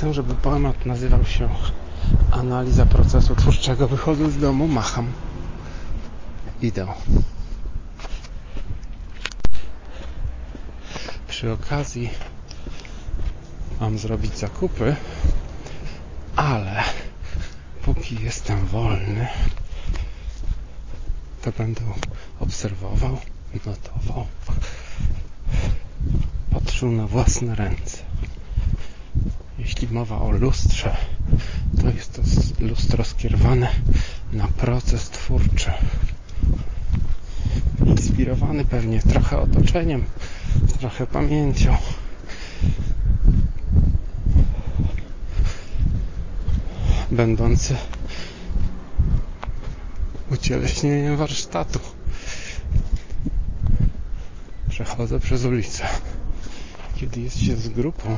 chcę, żeby poemat nazywał się Analiza procesu twórczego. Wychodzę z domu, macham. Idę. Przy okazji mam zrobić zakupy, ale póki jestem wolny, to będę obserwował, notował, patrzył na własne ręce. Jeśli mowa o lustrze, to jest to lustro skierowane na proces twórczy. Inspirowany pewnie trochę otoczeniem, trochę pamięcią. Będący ucieleśnieniem warsztatu. Przechodzę przez ulicę. Kiedy jest się z grupą,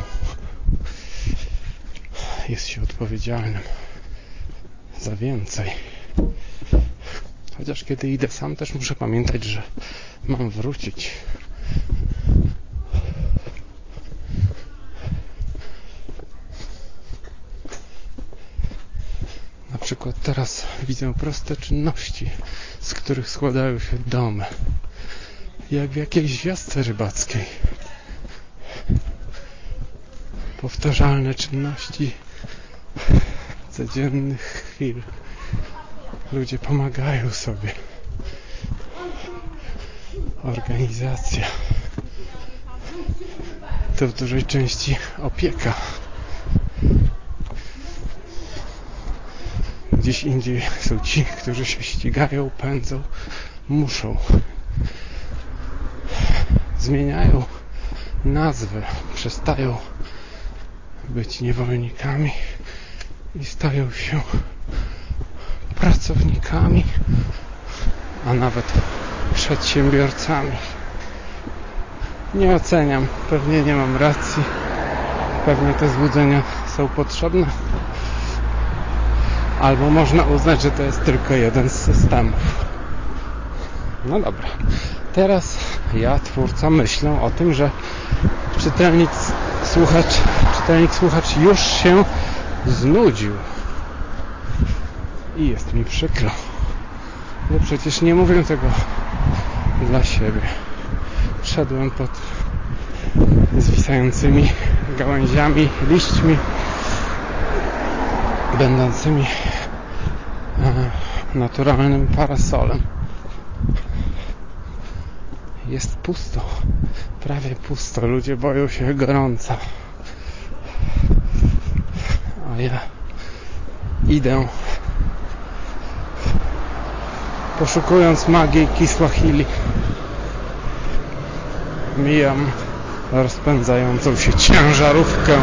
jest się odpowiedzialnym za więcej. Chociaż kiedy idę sam, też muszę pamiętać, że mam wrócić. Na przykład teraz widzę proste czynności, z których składają się domy. Jak w jakiejś wiosce rybackiej. Powtarzalne czynności codziennych chwil. Ludzie pomagają sobie. Organizacja. To w dużej części opieka. Gdzieś indziej są ci, którzy się ścigają, pędzą, muszą. Zmieniają nazwy, przestają być niewolnikami i stają się pracownikami, a nawet przedsiębiorcami. Nie oceniam, pewnie nie mam racji, pewnie te złudzenia są potrzebne, albo można uznać, że to jest tylko jeden z systemów. No dobra, teraz ja, twórca, myślę o tym, że czytelnik, słuchacz już się znudził. I jest mi przykro. Bo przecież nie mówię tego dla siebie. Szedłem pod zwisającymi gałęziami, liśćmi, będącymi naturalnym parasolem. Jest pusto. Prawie pusto. Ludzie boją się gorąca. A ja idę poszukując magii Kiswahili. Mijam rozpędzającą się ciężarówkę.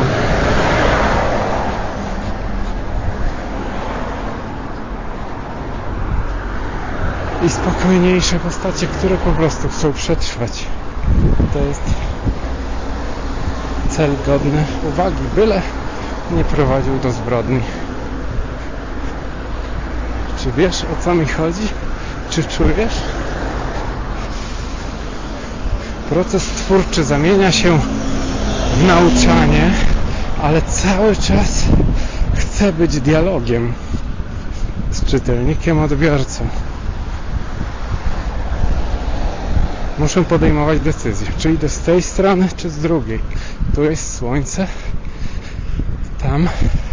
I spokojniejsze postacie, które po prostu chcą przetrwać. To jest cel godny uwagi, byle nie prowadził do zbrodni. Czy wiesz, o co mi chodzi? Czy czujesz? Proces twórczy zamienia się w nauczanie, ale cały czas chce być dialogiem z czytelnikiem, odbiorcą. Muszę podejmować decyzję, czy idę z tej strony, czy z drugiej. Tu jest słońce, tam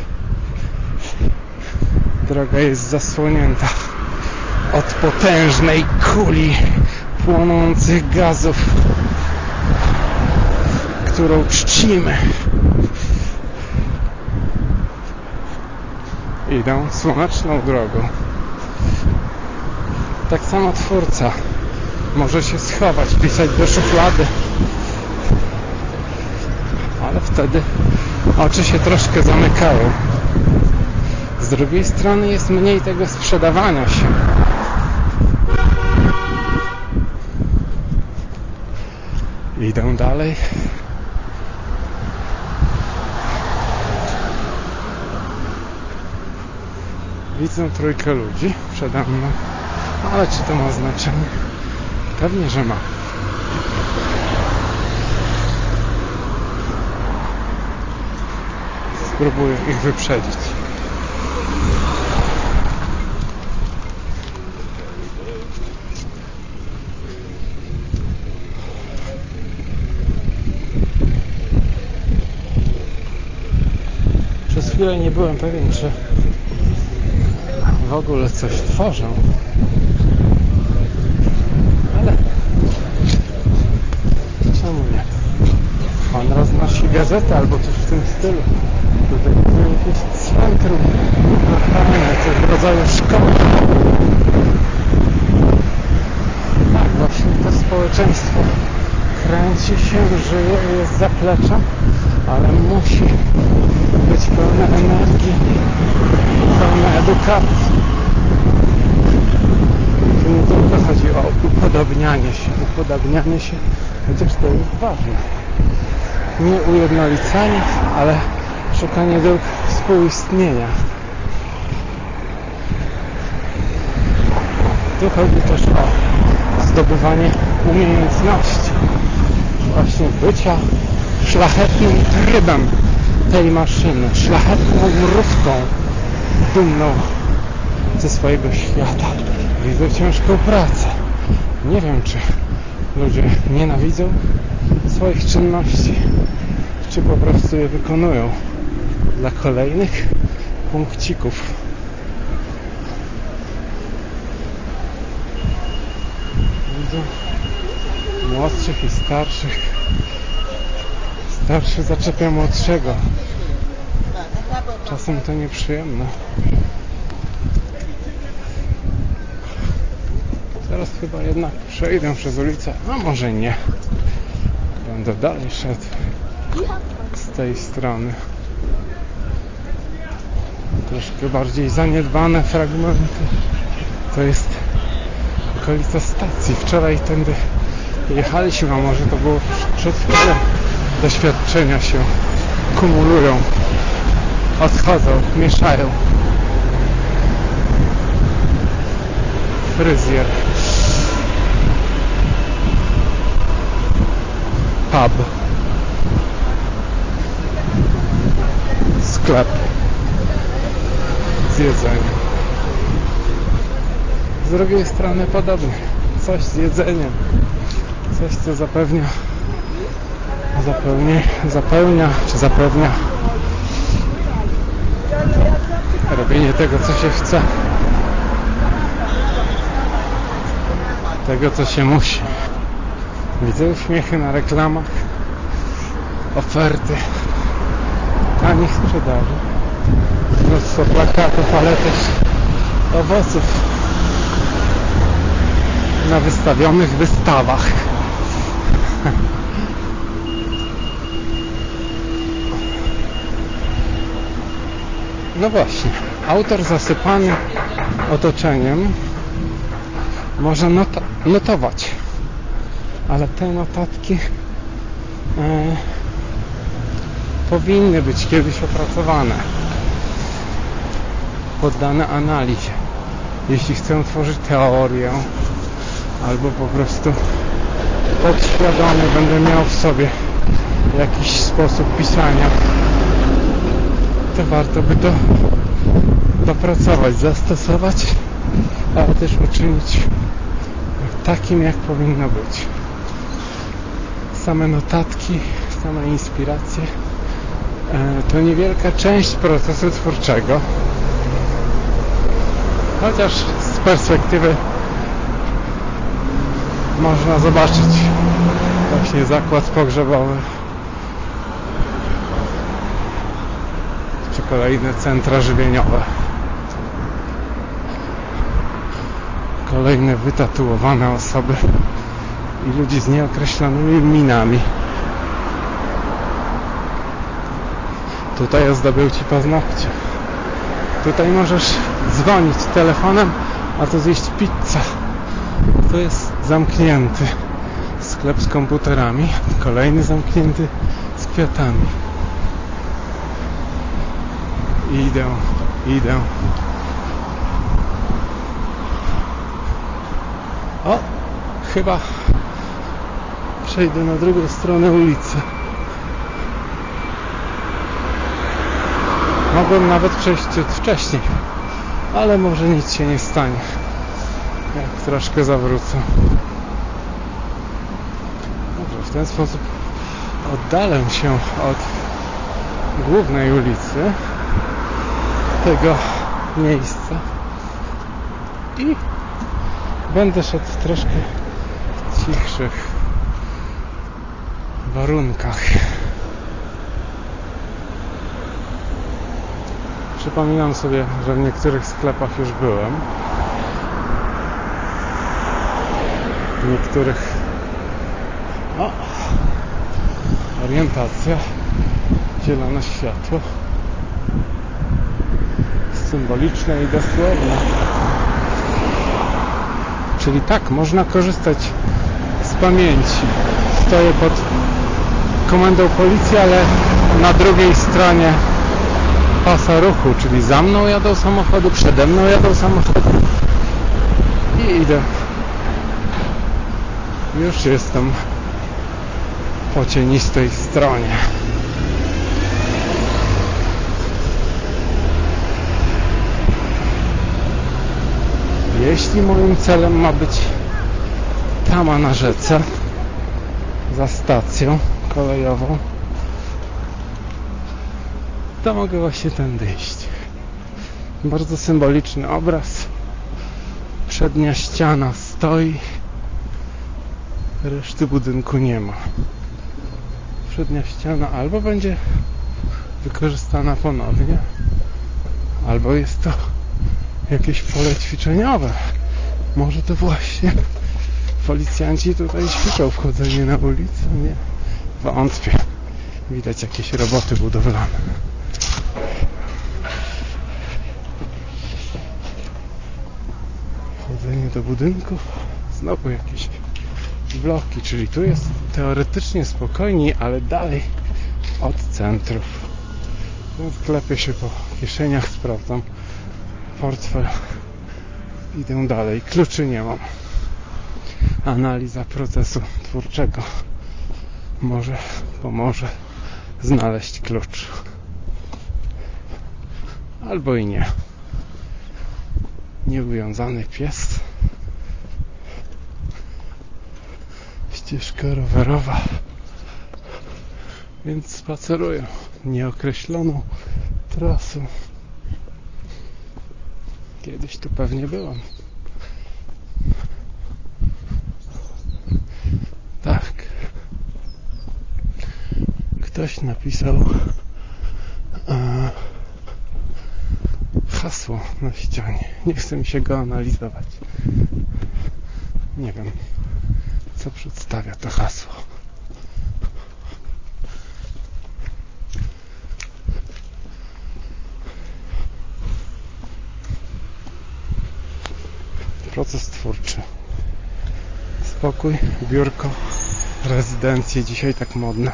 droga jest zasłonięta od potężnej kuli płonących gazów, którą czcimy. Idę słoneczną drogą. Tak samo twórca może się schować, pisać do szuflady, ale wtedy oczy się troszkę zamykają. Z drugiej strony jest mniej tego sprzedawania się. Idę dalej. Widzę trójkę ludzi przede mną, ale czy to ma znaczenie? Pewnie, że ma. spróbuję ich wyprzedzić. Przez chwilę nie byłem pewien, czy w ogóle coś tworzą, ale czemu nie? Pan roznosi gazetę albo coś w tym stylu. Tutaj jest jakieś centrum lokalne, coś w rodzaju szkoły. Tak, właśnie to społeczeństwo kręci się, żyje, jest zaplecza, ale musi być pełne energii, pełne edukacji. Tu nie tylko chodzi o upodabnianie się, chociaż to jest ważne. Nie ujednolicanie, ale szukanie dróg współistnienia. Tu chodzi też o zdobywanie umiejętności, właśnie bycia szlachetnym trybem tej maszyny, szlachetną mrówką, dumną ze swojego świata. Widzę ciężką pracę. Nie wiem, czy ludzie nienawidzą swoich czynności, czy po prostu je wykonują dla kolejnych punkcików. Widzę młodszych i starszych. Starszy zaczepia młodszego. Czasem to nieprzyjemne. Teraz chyba jednak przejdę przez ulicę, a może nie. Będę dalej szedł z tej strony. Troszkę bardziej zaniedbane fragmenty. To jest okolica stacji. Wczoraj tędy jechaliśmy, a może to było przed chwilą. Doświadczenia się kumulują, odchodzą, mieszają. Fryzjer, pub, sklep z jedzeniem. Z drugiej strony podobnie, coś z jedzeniem, coś co zapewnia robienie tego, co się chce, tego, co się musi. Widzę uśmiechy na reklamach, oferty tanich sprzedaży, mnóstwo plakatów, ale też owoców na wystawionych wystawach. No właśnie, autor zasypany otoczeniem może notować, ale te notatki powinny być kiedyś opracowane, poddane analizie. Jeśli chcę tworzyć teorię albo po prostu podświadomie będę miał w sobie jakiś sposób pisania, to warto by to dopracować, zastosować, ale też uczynić takim, jak powinno być. Same notatki, same inspiracje to niewielka część procesu twórczego, chociaż z perspektywy można zobaczyć właśnie zakład pogrzebowy czy kolejne centra żywieniowe, kolejne wytatuowane osoby i ludzi z nieokreślonymi minami. Tutaj ozdobią ci paznokcie. Tutaj możesz dzwonić telefonem, a to zjeść pizzę. To jest zamknięty sklep z komputerami, kolejny zamknięty z kwiatami. Idę. O, chyba przejdę na drugą stronę ulicy. Mogłem nawet przejść ciut wcześniej, ale może nic się nie stanie, jak troszkę zawrócę. Dobrze, w ten sposób oddalę się od głównej ulicy tego miejsca i będę szedł w troszkę cichszych warunkach. Przypominam sobie, że w niektórych sklepach już byłem. W niektórych... O! Orientacja. Zielone światło. Symboliczne i dosłowne. Czyli tak, można korzystać z pamięci. Stoję pod komendą policji, ale na drugiej stronie pasa ruchu, czyli za mną jadą samochody, przede mną jadą samochody i idę. Już jestem po cienistej stronie. Jeśli moim celem ma być tama na rzece, za stacją kolejową, to mogę właśnie tędy iść. Bardzo symboliczny obraz. Przednia ściana stoi, reszty budynku nie ma. Przednia ściana albo będzie wykorzystana ponownie, albo jest to jakieś pole ćwiczeniowe. Może to właśnie policjanci tutaj ćwiczą wchodzenie na ulicę? Nie, wątpię. Widać jakieś roboty budowlane. Wchodzenie do budynków. Znowu jakieś bloki, czyli tu jest teoretycznie spokojniej, ale dalej od centrów. Więc klepię się po kieszeniach, sprawdzam portfel. Idę dalej. Kluczy nie mam. Analiza procesu twórczego może pomoże znaleźć klucz. Albo i nie. Nieuwiązany pies. Ścieżka rowerowa. Więc spaceruję nieokreśloną trasą. Kiedyś tu pewnie byłam. Tak. Ktoś napisał hasło na ścianie. Nie chce mi się go analizować. Nie wiem, co przedstawia to hasło. Proces twórczy. Spokój, biurko, rezydencje. Dzisiaj tak modne.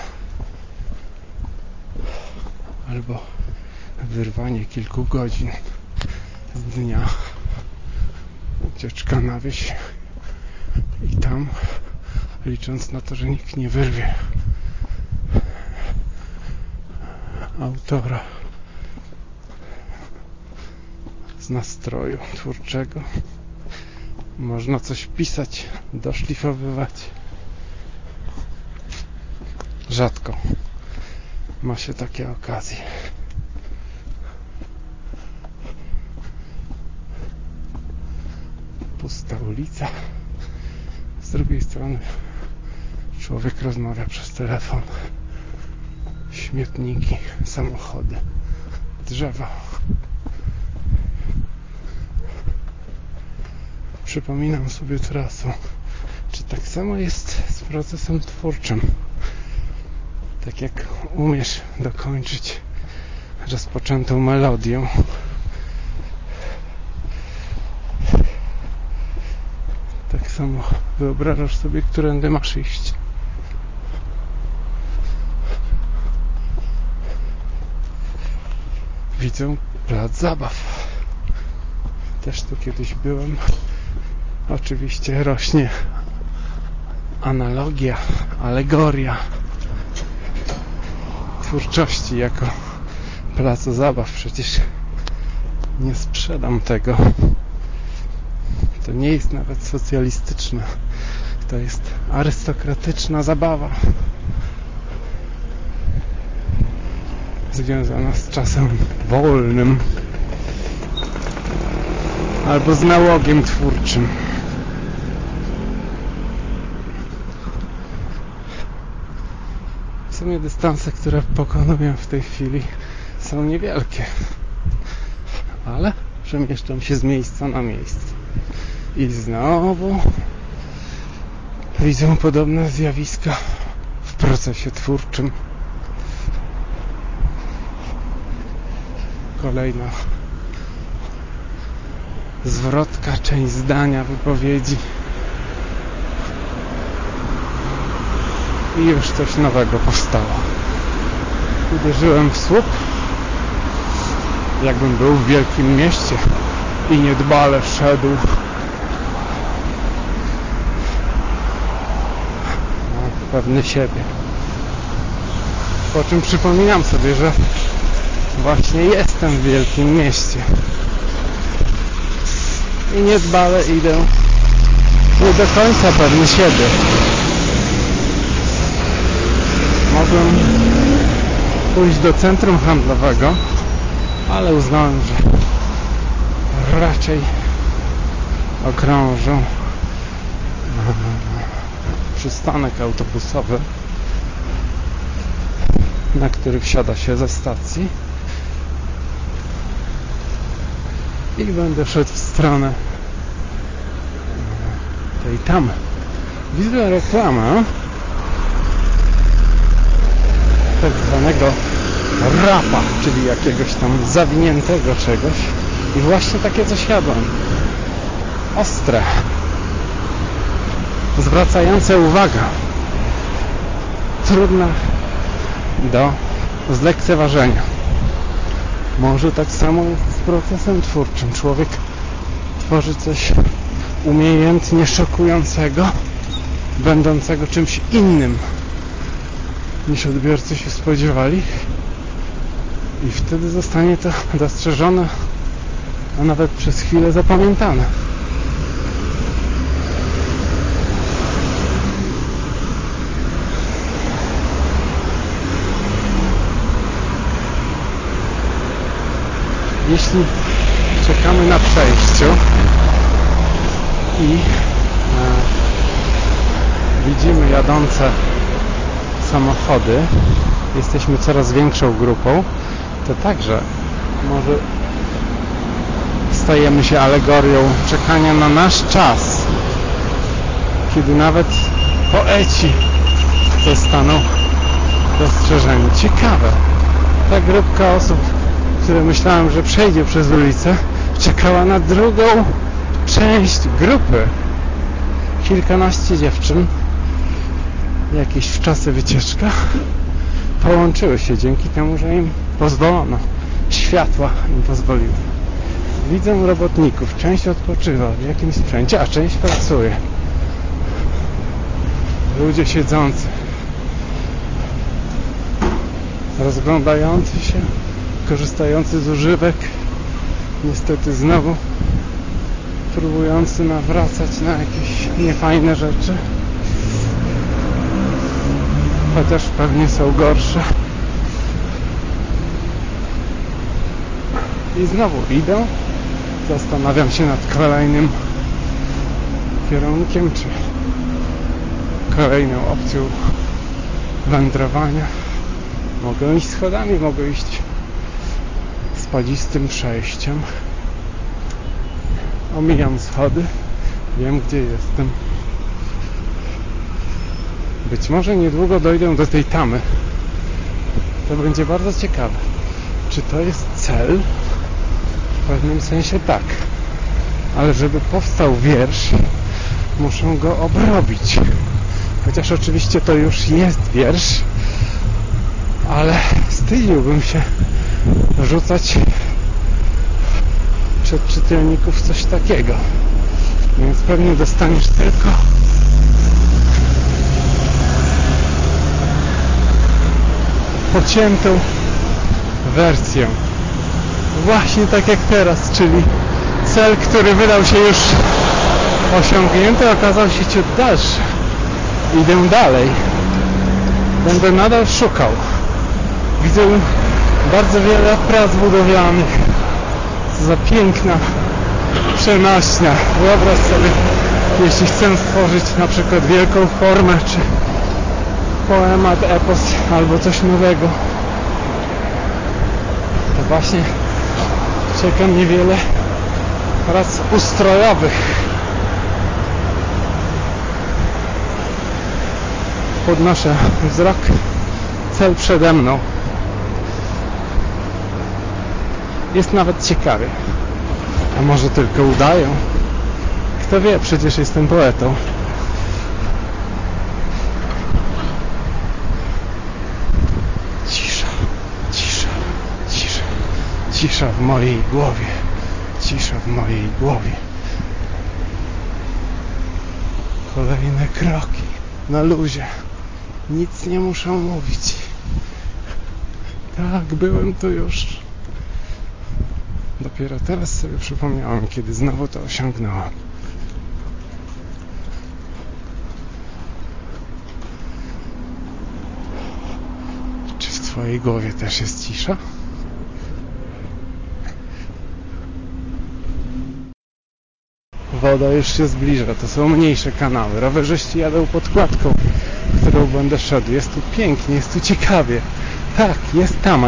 Albo wyrwanie kilku godzin z dnia. Ucieczka na wieś. I tam, licząc na to, że nikt nie wyrwie autora z nastroju twórczego, można coś pisać, doszlifowywać. Rzadko ma się takie okazje. Pusta ulica. Z drugiej strony człowiek rozmawia przez telefon. Śmietniki, samochody, drzewa. Przypominam sobie trasę. Czy tak samo jest z procesem twórczym? Tak jak umiesz dokończyć rozpoczętą melodię, tak samo wyobrażasz sobie, którędy masz iść. Widzę plac zabaw. Też tu kiedyś byłem. Oczywiście rośnie analogia, alegoria twórczości jako placu zabaw. Przecież nie sprzedam tego. To nie jest nawet socjalistyczna. To jest arystokratyczna zabawa. Związana z czasem wolnym. Albo z nałogiem twórczym. W sumie dystanse, które pokonuję w tej chwili, są niewielkie. Ale przemieszczam się z miejsca na miejsce. I znowu widzę podobne zjawiska w procesie twórczym. Kolejna zwrotka, część zdania, wypowiedzi. I już coś nowego powstało. Uderzyłem w słup, jakbym był w wielkim mieście i niedbale szedł pewny siebie. Po czym przypominam sobie, że właśnie jestem w wielkim mieście i niedbale idę nie do końca pewny siebie. Mogłem pójść do centrum handlowego, ale uznałem, że raczej okrążę przystanek autobusowy, na który wsiada się ze stacji, i będę szedł w stronę tej tam. Widzę reklamę tak zwanego rapa, czyli jakiegoś tam zawiniętego czegoś, i właśnie takie coś jadłem. Ostre, zwracające uwagę, trudne do zlekceważenia. Może tak samo jest z procesem twórczym. Człowiek tworzy coś umiejętnie szokującego, będącego czymś innym niż odbiorcy się spodziewali, i wtedy zostanie to dostrzeżone, a nawet przez chwilę zapamiętane. Jeśli czekamy na przejściu i widzimy jadące samochody, jesteśmy coraz większą grupą, to także może stajemy się alegorią czekania na nasz czas, kiedy nawet poeci zostaną dostrzeżeni. Ciekawe, ta grupka osób, które myślałem, że przejdzie przez ulicę, czekała na drugą część grupy. Kilkanaście dziewczyn, jakieś wczasy wycieczka, połączyły się dzięki temu, że im pozwolono. Światła im pozwoliły. Widzę robotników. Część odpoczywa w jakimś sprzęcie, a część pracuje. Ludzie siedzący, rozglądający się, korzystający z używek, niestety znowu próbujący nawracać na jakieś niefajne rzeczy, chociaż pewnie są gorsze. I znowu idę, zastanawiam się nad kolejnym kierunkiem, czy kolejną opcją wędrowania. Mogę iść schodami, mogę iść spadzistym przejściem. Omijam schody, wiem, gdzie jestem. Być może niedługo dojdę do tej tamy. To będzie bardzo ciekawe. Czy to jest cel? W pewnym sensie tak. Ale żeby powstał wiersz, muszę go obrobić. Chociaż oczywiście to już jest wiersz, ale wstydziłbym się rzucać przed czytelników coś takiego. Więc pewnie dostaniesz tylko pociętą wersję. Właśnie tak jak teraz, czyli cel, który wydał się już osiągnięty, okazał się ciut dalszy. Idę dalej. Będę nadal szukał. Widzę bardzo wiele prac budowlanych. Co za piękna przenośnia. Wyobraź sobie, jeśli chcę stworzyć na przykład wielką formę, czy poemat, epos, albo coś nowego, to właśnie czeka mnie wiele prac ustrojowych. Podnoszę wzrok, cel przede mną. Jest nawet ciekawie. A może tylko udają? Kto wie, przecież jestem poetą. Cisza, cisza, cisza. Cisza w mojej głowie. Cisza w mojej głowie. Kolejne kroki. Na luzie. Nic nie muszę mówić. Tak, byłem tu już. Dopiero teraz sobie przypomniałem, kiedy znowu to osiągnąłem. Czy w twojej głowie też jest cisza? Woda już się zbliża, to są mniejsze kanały. Rowerzyści jadą podkładką, którą będę szedł. Jest tu pięknie, jest tu ciekawie. Tak, jest tam.